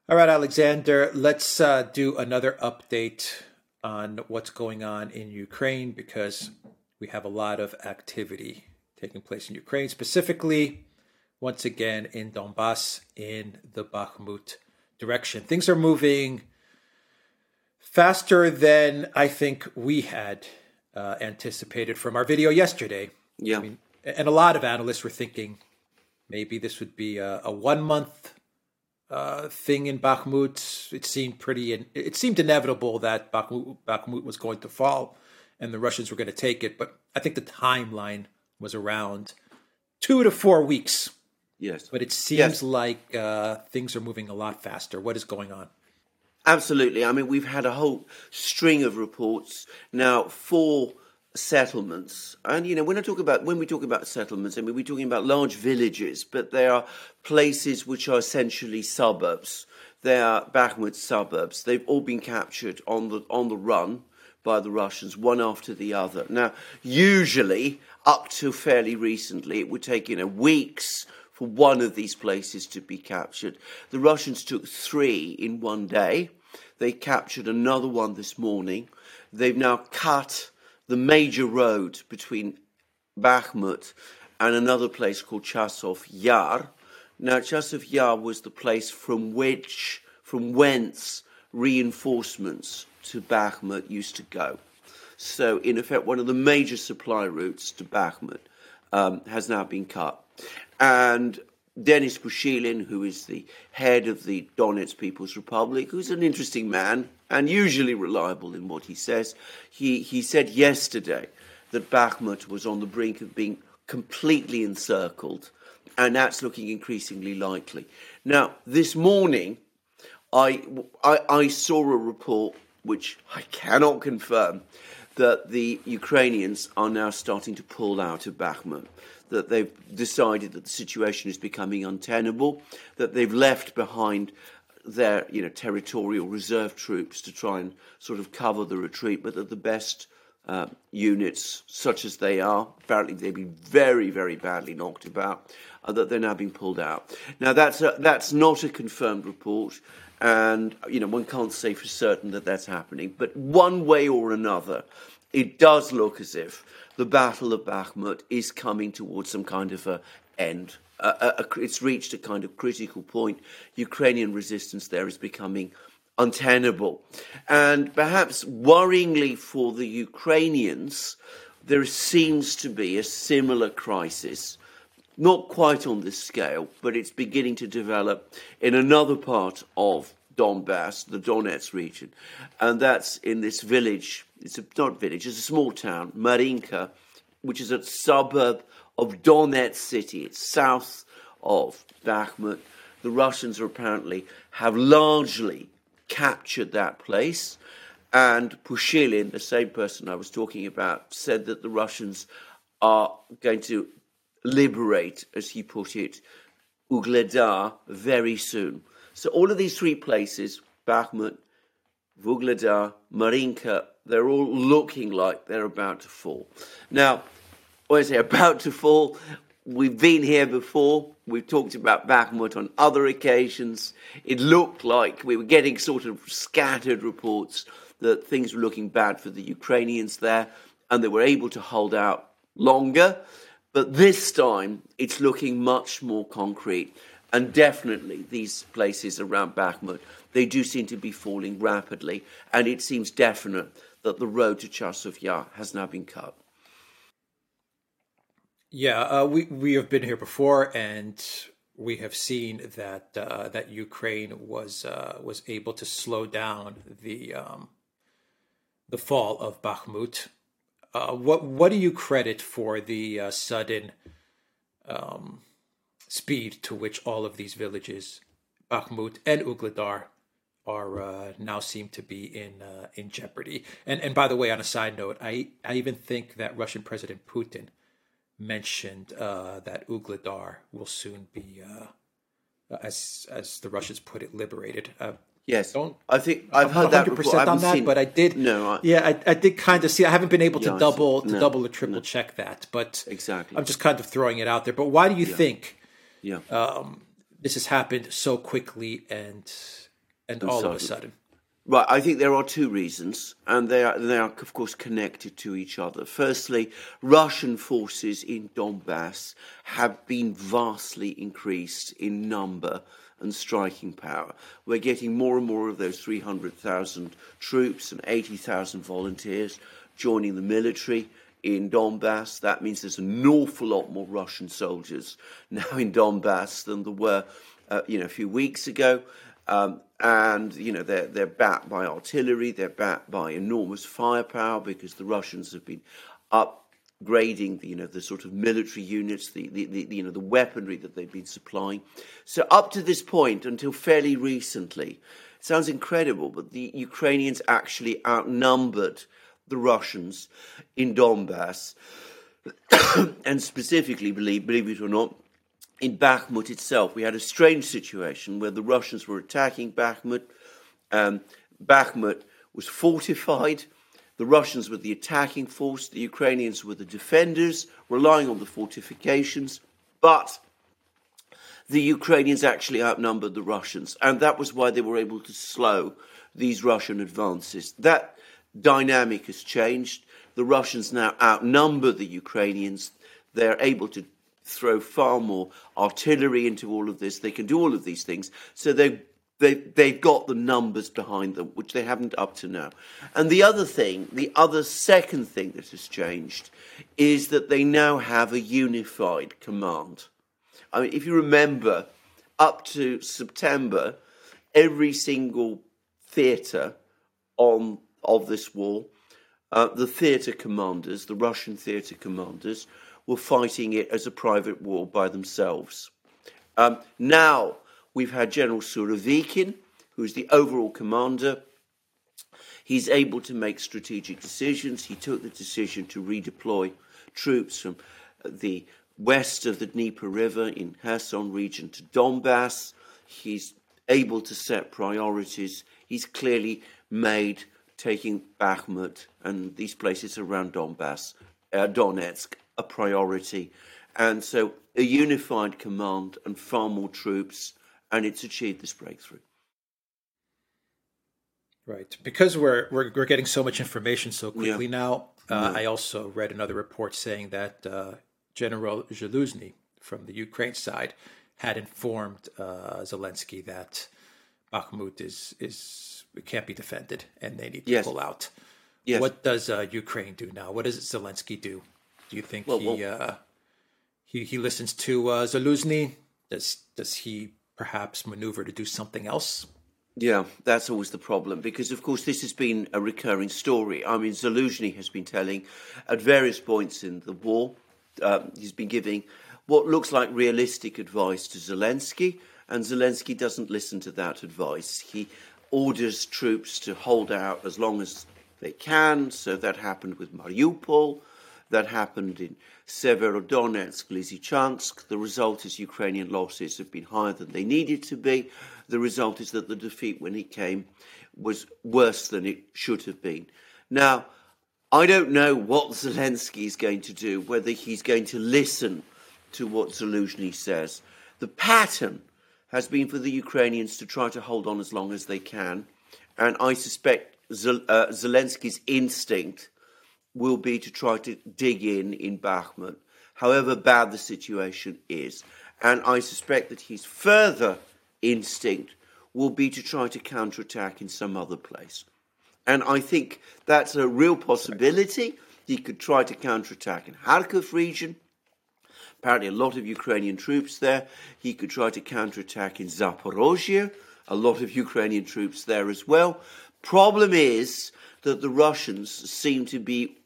All right, Alexander, let's do another update on what's going on in Ukraine because we have a lot of activity taking place in Ukraine, specifically, once again, in Donbass, in the Bakhmut direction. Things are moving faster than I think we had anticipated from our video yesterday. I Yeah. mean, and a lot of analysts were thinking maybe this would be a 1 month thing in Bakhmut. It seemed inevitable that Bakhmut was going to fall and the Russians were going to take it. But I think the timeline was around 2 to 4 weeks. Yes. But it seems Yes. like things are moving a lot faster. What is going on? Absolutely. I mean, we've had a whole string of reports now for settlements. And, when we talk about settlements, I mean, we're talking about large villages, but they are places which are essentially suburbs. They are Bakhmut suburbs. They've all been captured on the run by the Russians, one after the other. Now, usually, up to fairly recently, it would take, weeks for one of these places to be captured. The Russians took 3 in one day. They captured another one this morning. They've now cut the major road between Bakhmut and another place called Chasov Yar. Now, Chasov Yar was the place from whence reinforcements to Bakhmut used to go. So, in effect, one of the major supply routes to Bakhmut has now been cut. And Denis Pushilin, who is the head of the Donetsk People's Republic, who's an interesting man and usually reliable in what he says, he said yesterday that Bakhmut was on the brink of being completely encircled, and that's looking increasingly likely. Now, this morning, I saw a report, which I cannot confirm, that the Ukrainians are now starting to pull out of Bakhmut, that they've decided that the situation is becoming untenable, that they've left behind their territorial reserve troops to try and sort of cover the retreat, but that the best units, such as they are, apparently they've been very, very badly knocked about, that they're now being pulled out. Now, that's not a confirmed report, and one can't say for certain that that's happening. But one way or another, it does look as if the Battle of Bakhmut is coming towards some kind of an end. It's reached a kind of critical point. Ukrainian resistance there is becoming untenable. And perhaps worryingly for the Ukrainians, there seems to be a similar crisis, not quite on this scale, but it's beginning to develop in another part of Donbass, the Donetsk region. And that's in this village. It's a small town, Marinka, which is a suburb of Donetsk city. It's south of Bakhmut. The Russians apparently have largely captured that place. And Pushilin, the same person I was talking about, said that the Russians are going to liberate, as he put it, Ugledar very soon. So all of these 3 places, Bakhmut, Vuhledar, Marinka, they're all looking like they're about to fall. Now, when I say about to fall, we've been here before. We've talked about Bakhmut on other occasions. It looked like we were getting sort of scattered reports that things were looking bad for the Ukrainians there, and they were able to hold out longer. But this time, it's looking much more concrete. And definitely, these places around Bakhmut, they do seem to be falling rapidly. And it seems definite that the road to Chasov Yar has now been cut. Yeah, we have been here before, and we have seen that Ukraine was able to slow down the fall of Bakhmut. What do you credit for the sudden speed to which all of these villages, Bakhmut and Ugledar, are now seem to be in jeopardy? And by the way, on a side note, I even think that Russian President Putin mentioned that Ugledar will soon be, as the Russians put it, liberated. Yes, Don't I think I've heard that before. 100% I on haven't that, seen. but I did. No, I did kind of see. I haven't been able to Yeah, I see. double No, or triple no. check that, but Exactly. I'm just kind of throwing it out there. But why do you think Yeah. this has happened so quickly, and and and all of a suddenly. sudden. Right, I think there are two reasons, and they are of course connected to each other. Firstly, Russian forces in Donbass have been vastly increased in number and striking power. We're getting more and more of those 300,000 troops and 80,000 volunteers joining the military in Donbass. That means there's an awful lot more Russian soldiers now in Donbass than there were, a few weeks ago. And they're backed by artillery, they're backed by enormous firepower because the Russians have been upgrading the sort of military units, the weaponry that they've been supplying. So up to this point, until fairly recently, it sounds incredible, but the Ukrainians actually outnumbered the Russians in Donbass, and specifically, believe it or not, in Bakhmut itself. We had a strange situation where the Russians were attacking Bakhmut. Bakhmut was fortified. The Russians were the attacking force. The Ukrainians were the defenders, relying on the fortifications. But the Ukrainians actually outnumbered the Russians, and that was why they were able to slow these Russian advances. That dynamic has changed. The Russians now outnumber the Ukrainians. They're able to throw far more artillery into all of this. They can do all of these things. So they've got the numbers behind them, which they haven't up to now. And the other second thing that has changed is that they now have a unified command. I mean, if you remember, up to September, every single theatre of this war, the theatre commanders, the Russian theatre commanders, were fighting it as a private war by themselves. Now we've had General Surovikin, who's the overall commander. He's able to make strategic decisions. He took the decision to redeploy troops from the west of the Dnieper River in Kherson region to Donbass. He's able to set priorities. He's clearly made taking Bakhmut and these places around Donetsk, a priority. And so a unified command and far more troops, and it's achieved this breakthrough. Right. Because we're getting so much information so quickly now, I also read another report saying that General Zaluzhny from the Ukraine side had informed Zelensky that Bakhmut it can't be defended and they need to pull out. Yes. What does Ukraine do now? What does Zelensky do? Do you think he listens to Zaluzhny? Does he perhaps maneuver to do something else? Yeah, that's always the problem because, of course, this has been a recurring story. I mean, Zaluzhny has been telling at various points in the war, he's been giving what looks like realistic advice to Zelensky, and Zelensky doesn't listen to that advice. He orders troops to hold out as long as they can. So that happened with Mariupol. That happened in Severodonetsk, Lysychansk. The result is Ukrainian losses have been higher than they needed to be. The result is that the defeat when it came was worse than it should have been. Now, I don't know what Zelensky is going to do, whether he's going to listen to what Zaluzhny says. The pattern has been for the Ukrainians to try to hold on as long as they can. And I suspect Zelensky's instinct will be to try to dig in Bakhmut, however bad the situation is. And I suspect that his further instinct will be to try to counterattack in some other place. And I think that's a real possibility. He could try to counterattack in Kharkiv region. Apparently a lot of Ukrainian troops there. He could try to counterattack in Zaporozhye. A lot of Ukrainian troops there as well. Problem is that the Russians seem to be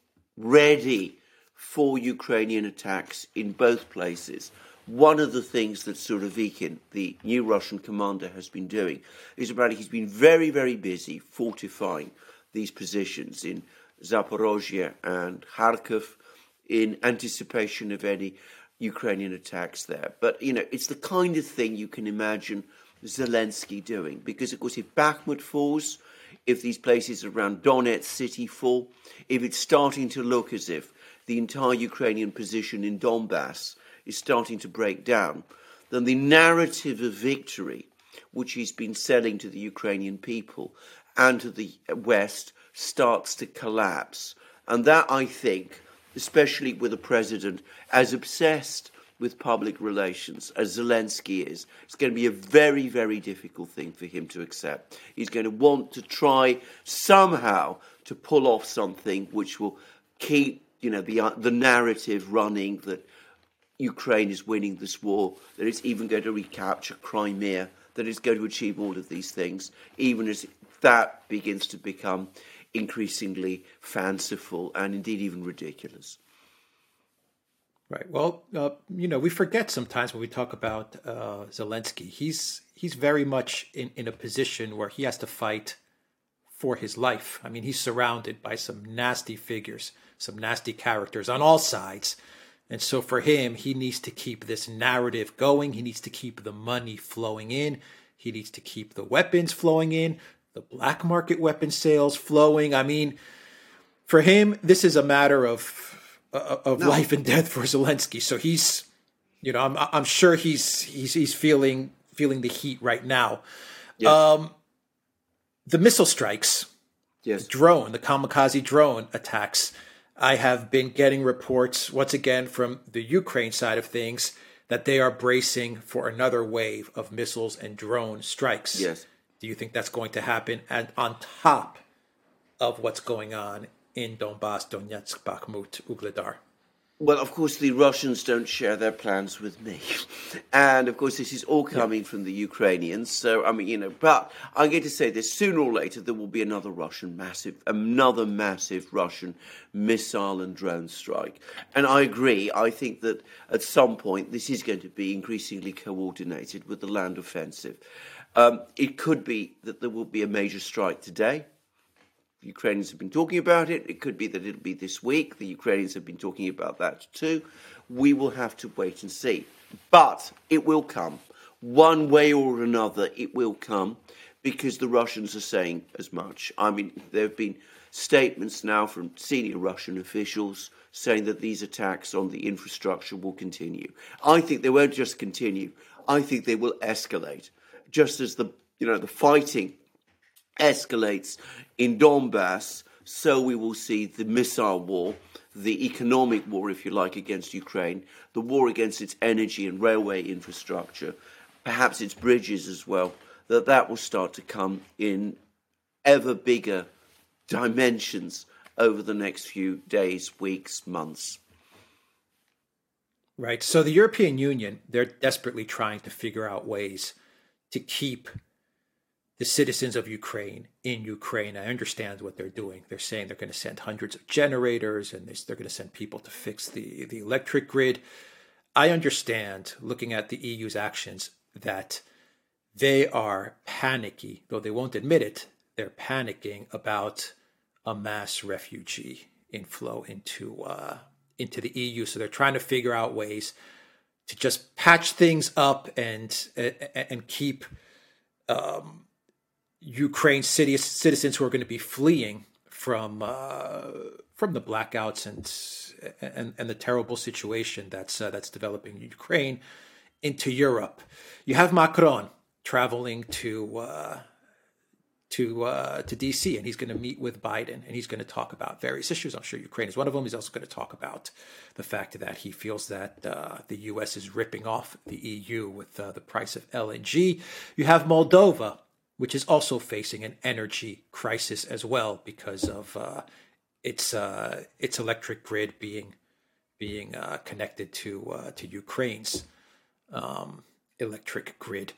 ready for Ukrainian attacks in both places. One of the things that Surovikin, the new Russian commander, has been doing is apparently he's been very, very busy fortifying these positions in Zaporozhye and Kharkiv in anticipation of any Ukrainian attacks there. But, it's the kind of thing you can imagine Zelensky doing. Because, of course, if Bakhmut falls, if these places around Donetsk city fall, if it's starting to look as if the entire Ukrainian position in Donbass is starting to break down, then the narrative of victory which he's been selling to the Ukrainian people and to the West starts to collapse. And that, I think, especially with a president as obsessed with public relations as Zelensky is, it's going to be a very, very difficult thing for him to accept. He's going to want to try somehow to pull off something which will keep, the narrative running that Ukraine is winning this war, that it's even going to recapture Crimea, that it's going to achieve all of these things, even as that begins to become increasingly fanciful and indeed even ridiculous. Right. Well, we forget sometimes when we talk about Zelensky, he's very much in a position where he has to fight for his life. I mean, he's surrounded by some nasty figures, some nasty characters on all sides. And so for him, he needs to keep this narrative going. He needs to keep the money flowing in. He needs to keep the weapons flowing in, the black market weapon sales flowing. I mean, for him, this is a matter of life and death for Zelensky. So he's, I'm sure he's feeling the heat right now. Yes. The missile strikes, yes, the kamikaze drone attacks. I have been getting reports once again from the Ukraine side of things that they are bracing for another wave of missiles and drone strikes. Yes. Do you think that's going to happen? And on top of what's going on in Donbass, Donetsk, Bakhmut, Ugledar? Well, of course, the Russians don't share their plans with me. And, of course, this is all coming from the Ukrainians. So, but I'm going to say this, sooner or later there will be another massive Russian missile and drone strike. And I agree. I think that at some point this is going to be increasingly coordinated with the land offensive. It could be that there will be a major strike today. The Ukrainians have been talking about it. It could be that it'll be this week. The Ukrainians have been talking about that too. We will have to wait and see. But it will come. One way or another, it will come because the Russians are saying as much. I mean, there have been statements now from senior Russian officials saying that these attacks on the infrastructure will continue. I think they won't just continue. I think they will escalate. Just as the fighting escalates in Donbass, so we will see the missile war, the economic war, if you like, against Ukraine, the war against its energy and railway infrastructure, perhaps its bridges as well, that will start to come in ever bigger dimensions over the next few days, weeks, months. Right. So the European Union, they're desperately trying to figure out ways to keep the citizens of Ukraine in Ukraine. I understand what they're doing. They're saying they're going to send hundreds of generators and they're going to send people to fix the electric grid. I understand, looking at the EU's actions, that they are panicky, though they won't admit it. They're panicking about a mass refugee inflow into the EU. So they're trying to figure out ways to just patch things up and keep Ukraine citizens who are going to be fleeing from the blackouts and the terrible situation that's developing in Ukraine into Europe. You have Macron traveling to DC, and he's going to meet with Biden, and he's going to talk about various issues. I'm sure Ukraine is one of them. He's also going to talk about the fact that he feels that the U.S. is ripping off the EU with the price of LNG. You have Moldova, which is also facing an energy crisis as well because of its electric grid being connected to Ukraine's electric grid.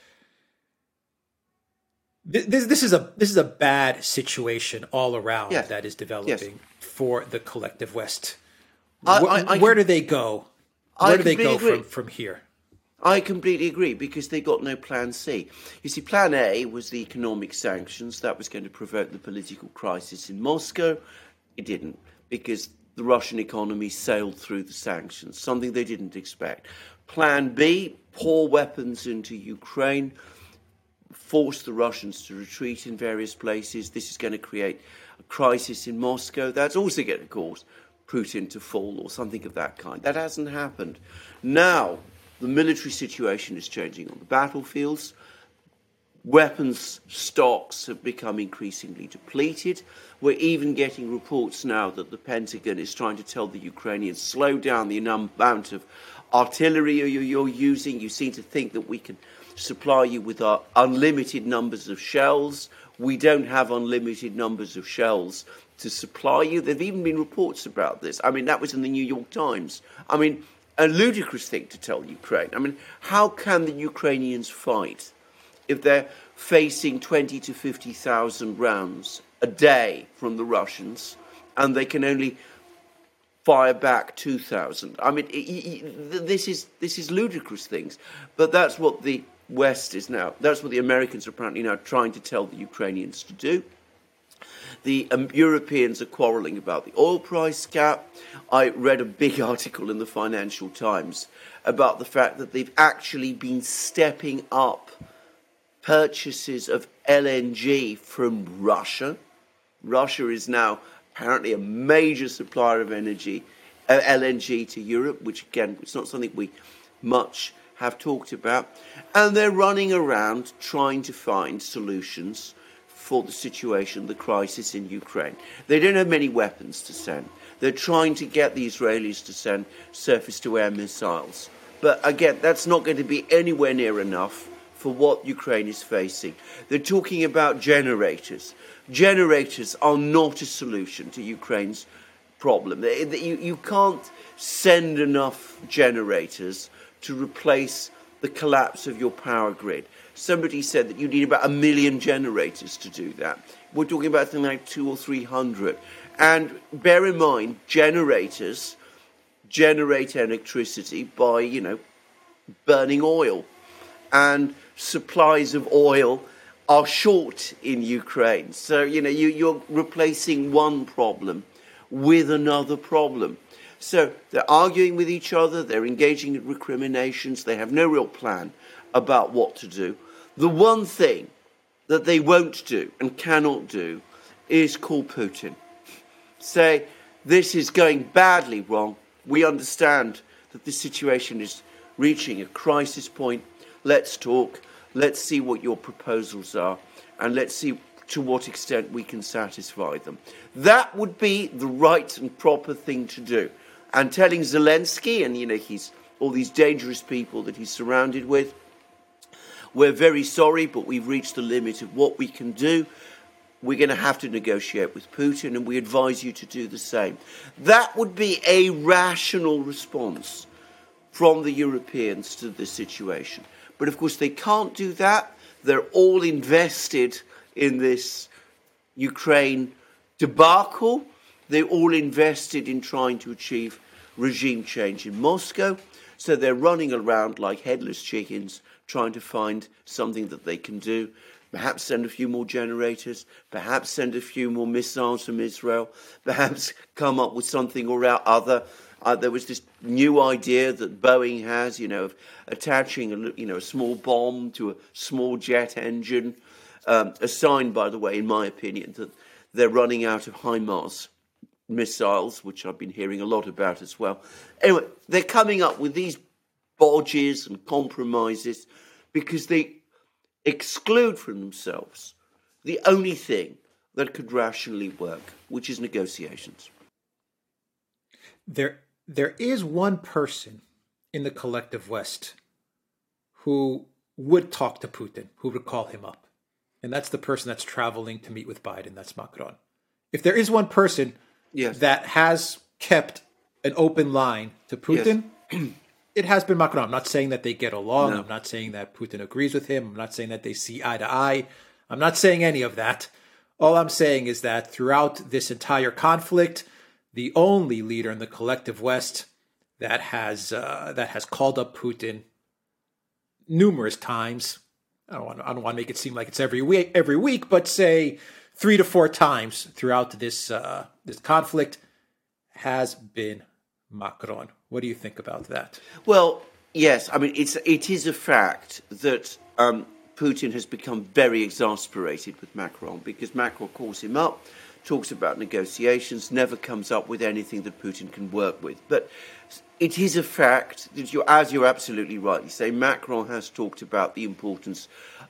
This is a bad situation all around that is developing for the collective West. Where do they go? Where do they go from here? I completely agree, because they got no plan C. You see, plan A was the economic sanctions. That was going to provoke the political crisis in Moscow. It didn't, because the Russian economy sailed through the sanctions, something they didn't expect. Plan B, pour weapons into Ukraine, force the Russians to retreat in various places. This is going to create a crisis in Moscow. That's also going to cause Putin to fall or something of that kind. That hasn't happened. Now, the military situation is changing on the battlefields. weapons stocks have become increasingly depleted. We're even getting reports now that the Pentagon is trying to tell the Ukrainians, slow down the amount of artillery you're using. You seem to think that we can supply you with our unlimited numbers of shells. We don't have unlimited numbers of shells to supply you. There have even been reports about this. I mean, that was in the New York Times. I mean, a ludicrous thing to tell Ukraine. I mean, how can the Ukrainians fight if they're facing 20 to 50,000 rounds a day from the Russians and they can only fire back 2,000? I mean, this is ludicrous things. But that's what the West is now. That's what the Americans are apparently now trying to tell the Ukrainians to do. The Europeans are quarrelling about the oil price cap. I read a big article in the Financial Times about the fact that they've actually been stepping up purchases of LNG from Russia. Russia is now apparently a major supplier of LNG to Europe, which again, it's not something we much have talked about. And they're running around trying to find solutions for the situation, the crisis in Ukraine. They don't have many weapons to send. They're trying to get the Israelis to send surface-to-air missiles. But again, that's not going to be anywhere near enough for what Ukraine is facing. They're talking about generators. Generators are not a solution to Ukraine's problem. You can't send enough generators to replace the collapse of your power grid. Somebody said that you need about 1 million generators to do that. We're talking about something like 200 or 300. And bear in mind, generators generate electricity by, burning oil. And supplies of oil are short in Ukraine. So, you're replacing one problem with another problem. So they're arguing with each other, they're engaging in recriminations, they have no real plan about what to do. The one thing that they won't do and cannot do is call Putin. Say, this is going badly wrong. We understand that this situation is reaching a crisis point. Let's talk. Let's see what your proposals are. And let's see to what extent we can satisfy them. That would be the right and proper thing to do. And telling Zelensky and, he's all these dangerous people that he's surrounded with, we're very sorry, but we've reached the limit of what we can do. We're going to have to negotiate with Putin, and we advise you to do the same. That would be a rational response from the Europeans to this situation. But of course, they can't do that. They're all invested in this Ukraine debacle. They're all invested in trying to achieve regime change in Moscow. So they're running around like headless chickens, trying to find something that they can do. Perhaps send a few more generators, perhaps send a few more missiles from Israel, perhaps come up with something or other. There was this new idea that Boeing has, of attaching a small bomb to a small jet engine. A sign, by the way, in my opinion, that they're running out of HIMARS missiles, which I've been hearing a lot about as well. Anyway, they're coming up with these bodges and compromises because they exclude from themselves the only thing that could rationally work, which is negotiations. There is one person in the collective West who would talk to Putin, who would call him up. And that's the person that's traveling to meet with Biden. That's Macron. If there is one person that has kept an open line to Putin, it has been Macron. I'm not saying that they get along. No. I'm not saying that Putin agrees with him. I'm not saying that they see eye to eye. I'm not saying any of that. All I'm saying is that throughout this entire conflict, the only leader in the collective West that has called up Putin numerous times, I don't want to make it seem like it's every week, but say 3 to 4 times throughout this conflict, has been Macron. What do you think about that? Well, yes. I mean, it is a fact that Putin has become very exasperated with Macron because Macron calls him up, talks about negotiations, never comes up with anything that Putin can work with. But it is a fact that as you're absolutely right, you say Macron has talked about the importance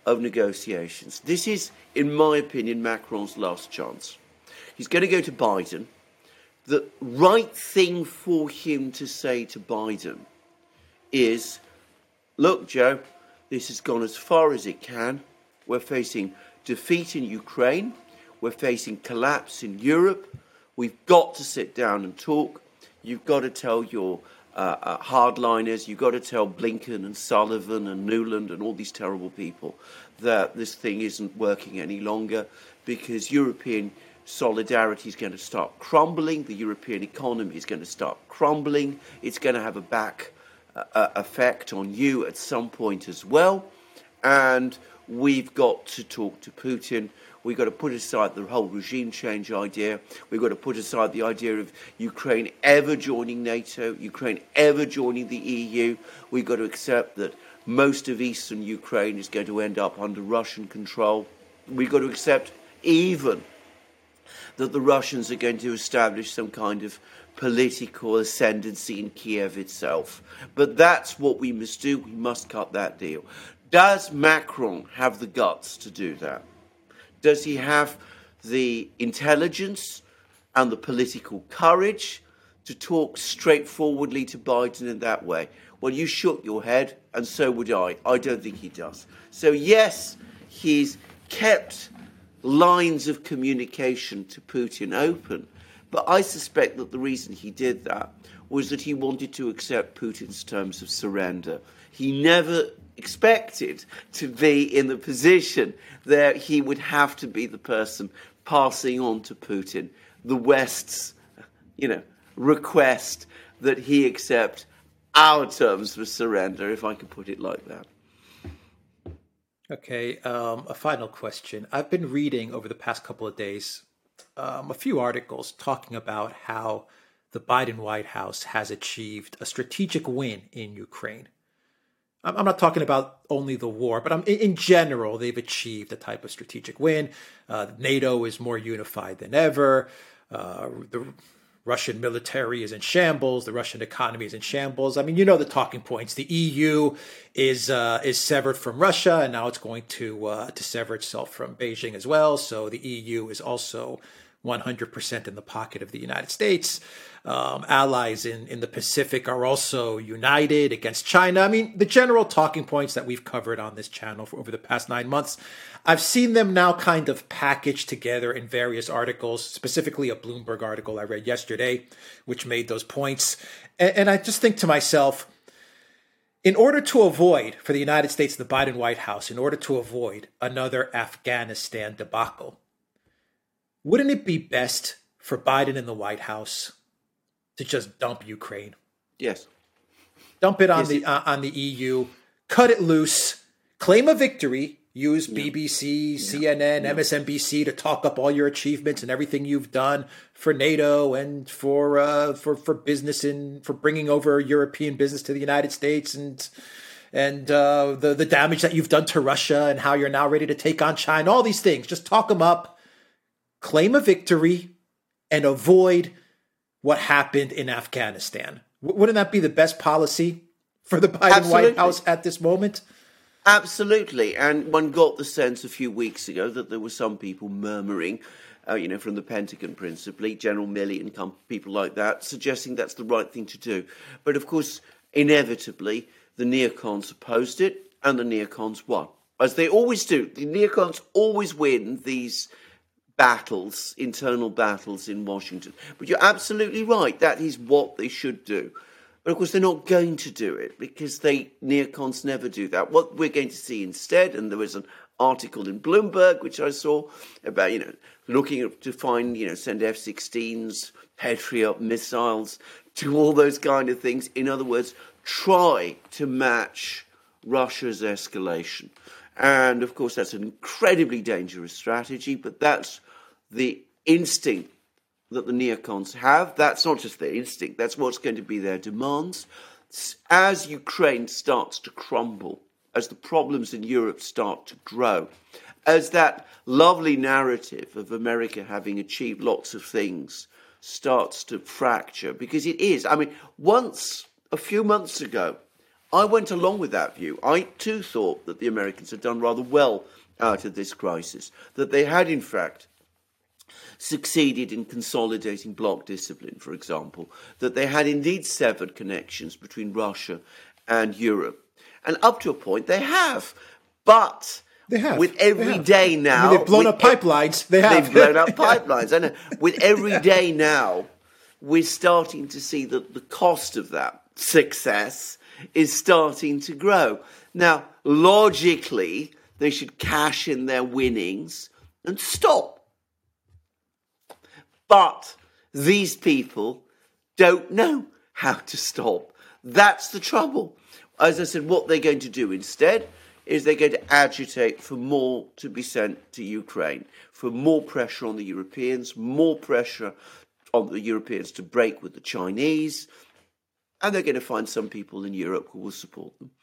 of negotiations. This is, in my opinion, Macron's last chance. He's going to go to Biden. The right thing for him to say to Biden is, look, Joe, this has gone as far as it can. We're facing defeat in Ukraine. We're facing collapse in Europe. We've got to sit down and talk. You've got to tell your hardliners, you've got to tell Blinken and Sullivan and Nuland and all these terrible people that this thing isn't working any longer, because European solidarity is going to start crumbling. The European economy is going to start crumbling. It's going to have a back effect on you at some point as well. And we've got to talk to Putin. We've got to put aside the whole regime change idea. We've got to put aside the idea of Ukraine ever joining NATO, Ukraine ever joining the EU. We've got to accept that most of eastern Ukraine is going to end up under Russian control. We've got to accept even that the Russians are going to establish some kind of political ascendancy in Kiev itself. But that's what we must do. We must cut that deal. Does Macron have the guts to do that? Does he have the intelligence and the political courage to talk straightforwardly to Biden in that way? Well, you shook your head, and so would I. I don't think he does. So, yes, he's kept lines of communication to Putin open, but I suspect that the reason he did that was that he wanted to accept Putin's terms of surrender. He never expected to be in the position that he would have to be the person passing on to Putin the West's, request that he accept our terms of surrender, if I could put it like that. Okay, a final question. I've been reading over the past couple of days a few articles talking about how the Biden White House has achieved a strategic win in Ukraine. I'm not talking about only the war, but in general, they've achieved a type of strategic win. NATO is more unified than ever. The Russian military is in shambles. The Russian economy is in shambles. I mean, the talking points. The EU is severed from Russia, and now it's going to sever itself from Beijing as well. So the EU is also 100% in the pocket of the United States. Allies in the Pacific are also united against China. I mean, the general talking points that we've covered on this channel for over the past 9 months, I've seen them now kind of packaged together in various articles, specifically a Bloomberg article I read yesterday, which made those points. And I just think to myself, in order to avoid, for the United States, the Biden White House, in order to avoid another Afghanistan debacle, wouldn't it be best for Biden and the White House to just dump Ukraine? Yes. Dump it on the EU, cut it loose, claim a victory, use BBC, CNN, MSNBC to talk up all your achievements and everything you've done for NATO and for business and for bringing over European business to the United States and the damage that you've done to Russia and how you're now ready to take on China. All these things, just talk them up. Claim a victory and avoid what happened in Afghanistan. Wouldn't that be the best policy for the Biden White House at this moment? Absolutely. And one got the sense a few weeks ago that there were some people murmuring, from the Pentagon principally, General Milley and people like that, suggesting that's the right thing to do. But of course, inevitably, the neocons opposed it and the neocons won. As they always do. The neocons always win these battles, internal battles in Washington. But you're absolutely right. That is what they should do. But of course, they're not going to do it because neocons never do that. What we're going to see instead, and there was an article in Bloomberg, which I saw about, looking to find, send F-16s, Patriot missiles, to all those kind of things. In other words, try to match Russia's escalation. And of course, that's an incredibly dangerous strategy, but that's the instinct that the neocons have. That's not just their instinct, that's what's going to be their demands. As Ukraine starts to crumble, as the problems in Europe start to grow, as that lovely narrative of America having achieved lots of things starts to fracture, because it is. I mean, once, a few months ago, I went along with that view. I too thought that the Americans had done rather well out of this crisis, that they had in fact succeeded in consolidating bloc discipline, for example, that they had indeed severed connections between Russia and Europe. And up to a point, they have. But they have. With every day now... they've blown up pipelines. They've blown up pipelines. I know. With every day now, we're starting to see that the cost of that success is starting to grow. Now, logically, they should cash in their winnings and stop. But these people don't know how to stop. That's the trouble. As I said, what they're going to do instead is they're going to agitate for more to be sent to Ukraine, for more pressure on the Europeans, more pressure on the Europeans to break with the Chinese, and they're going to find some people in Europe who will support them.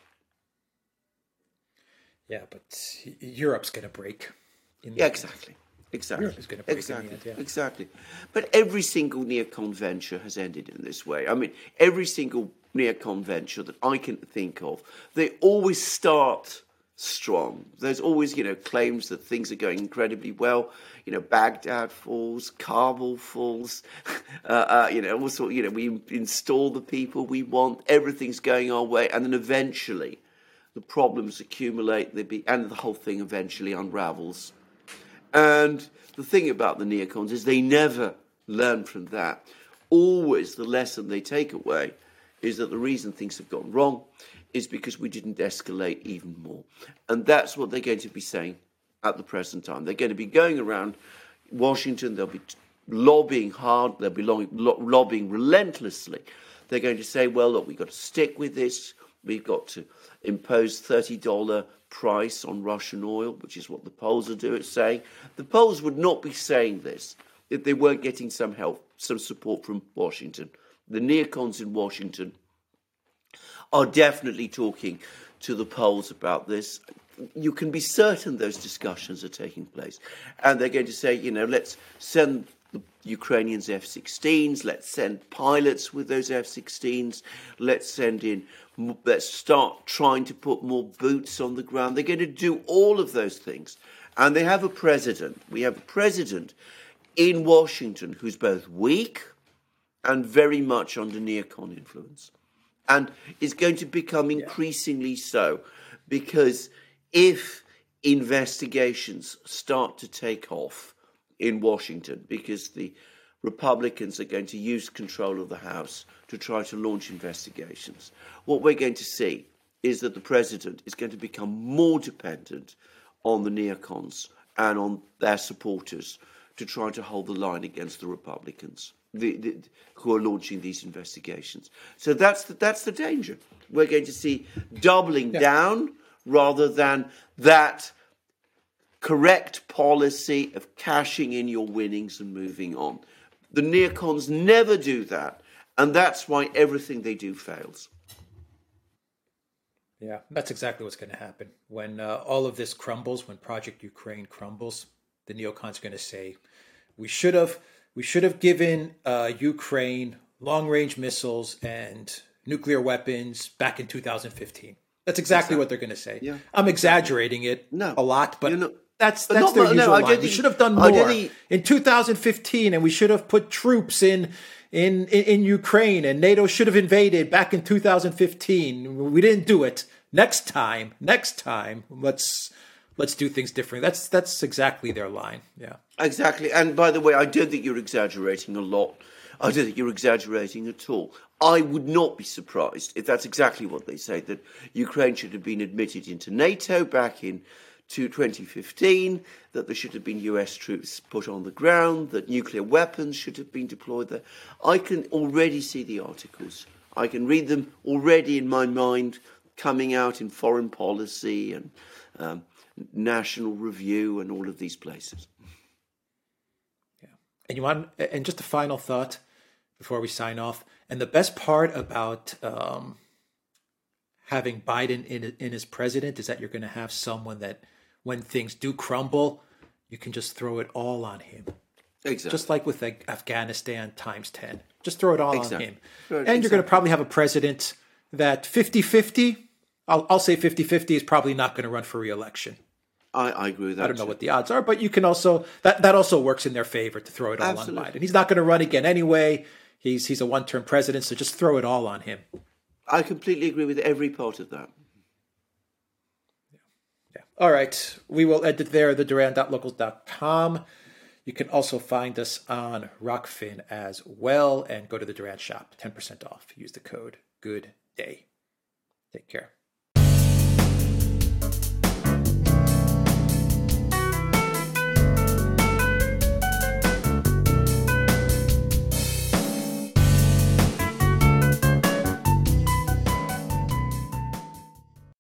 Yeah, but Europe's going to break. Exactly. Europe is going to break in the end, yeah. Exactly. But every single neocon venture has ended in this way. I mean, every single neocon venture that I can think of, they always start strong. There's always, claims that things are going incredibly well. Baghdad falls, Kabul falls. Also, we install the people we want. Everything's going our way, and then eventually, the problems accumulate. And the whole thing eventually unravels. And the thing about the neocons is they never learn from that. Always the lesson they take away is that the reason things have gone wrong is because we didn't escalate even more. And that's what they're going to be saying at the present time. They're going to be going around Washington. They'll be lobbying hard. They'll be lobbying relentlessly. They're going to say, well, look, we've got to stick with this. We've got to impose $30 price on Russian oil, which is what the Poles are saying. The Poles would not be saying this if they weren't getting some help, some support from Washington. The neocons in Washington are definitely talking to the Poles about this. You can be certain those discussions are taking place. And they're going to say, let's send the Ukrainians F-16s, let's send pilots with those F-16s, let's start trying to put more boots on the ground. They're going to do all of those things. And they have a president. We have a president in Washington who's both weak and very much under neocon influence. And is going to become increasingly so, because if investigations start to take off in Washington, because the Republicans are going to use control of the House to try to launch investigations, what we're going to see is that the president is going to become more dependent on the neocons and on their supporters to try to hold the line against the Republicans who are launching these investigations. So that's the danger. We're going to see doubling down rather than that correct policy of cashing in your winnings and moving on. The neocons never do that, and that's why everything they do fails. Yeah, that's exactly what's going to happen. When all of this crumbles, when Project Ukraine crumbles, the neocons are going to say, we should have given Ukraine long-range missiles and nuclear weapons back in 2015. That's exactly what they're going to say. Yeah. I'm exaggerating it a lot, but that's their usual line. We should have done more in 2015, and we should have put troops in Ukraine, and NATO should have invaded back in 2015. We didn't do it. Next time, let's do things differently. That's exactly their line. Yeah, exactly. And by the way, I don't think you're exaggerating a lot. I don't think you're exaggerating at all. I would not be surprised if that's exactly what they say, that Ukraine should have been admitted into NATO back in 2015, that there should have been US troops put on the ground, that nuclear weapons should have been deployed there. I can already see the articles. I can read them already in my mind coming out in Foreign Policy and National Review and all of these places. Yeah. And just a final thought before we sign off. And the best part about having Biden in as president is that you're going to have someone that, when things do crumble, you can just throw it all on him. Exactly. Just like with Afghanistan times 10. Just throw it all on him. And you're going to probably have a president that 50-50, I'll say 50-50 is probably not going to run for re-election. I agree with that. I don't know what the odds are, but you can also that also works in their favor to throw it all on Biden. He's not going to run again anyway. He's a one-term president, so just throw it all on him. I completely agree with every part of that. Yeah. All right. We will end it there, theduran.locals.com. You can also find us on Rockfin as well, and go to the Duran shop, 10% off. Use the code GOODDAY. Take care.